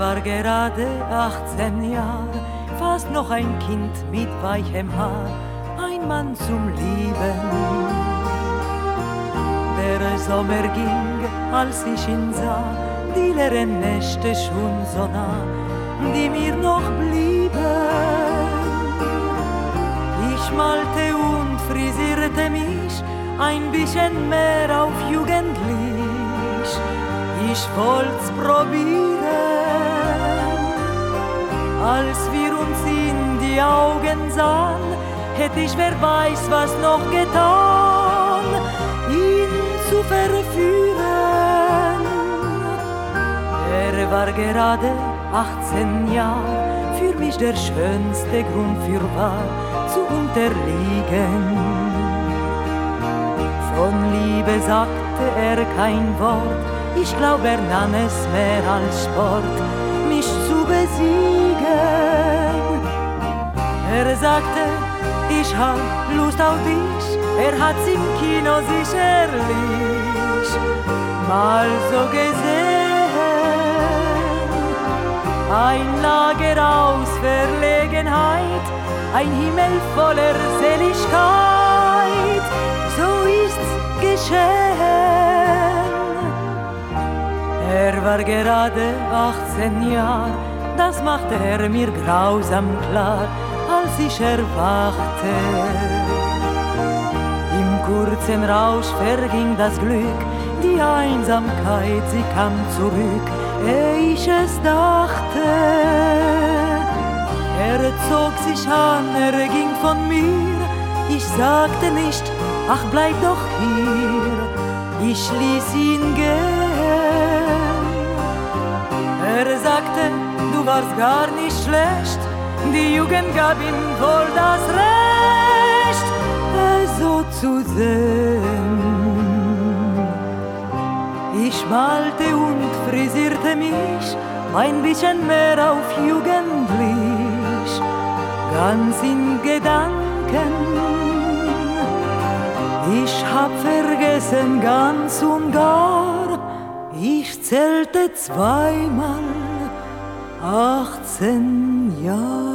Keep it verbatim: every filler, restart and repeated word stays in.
war gerade achtzehn Jahre, fast noch ein Kind mit weichem Haar, ein Mann zum Lieben. Der Sommer ging, als ich ihn sah, die leeren Nächte schon so nah, die mir noch blieben. Ich malte und frisierte mich ein bisschen mehr auf jugendlich. Ich wollt's probieren, als wir uns in die Augen sahen, hätte ich, wer weiß, was noch getan, ihn zu verführen. Er war gerade achtzehn Jahre, für mich der schönste Grund für wahr zu unterliegen. Von Liebe sagte er kein Wort, ich glaub, er nahm es mehr als Sport, mich zu besiegen. Er sagte, ich hab Lust auf dich, er hat's im Kino sicherlich mal so gesehen. Ein Lager aus Verlegenheit, ein Himmel voller Seligkeit, so ist's geschehen. Er war gerade achtzehn Jahre, das machte er mir grausam klar, als ich erwachte. Im kurzen Rausch verging das Glück, die Einsamkeit, sie kam zurück, ehe ich es dachte. Er zog sich an, er ging von mir, ich sagte nicht, ach bleib doch hier, ich ließ ihn gehen. Er sagte, du warst gar nicht schlecht, die Jugend gab ihm wohl das Recht, es so zu sehen. Ich malte und frisierte mich ein bisschen mehr auf jugendlich, ganz in Gedanken. Ich hab vergessen ganz und gar, ich zählte zweimal achtzehn Jahre.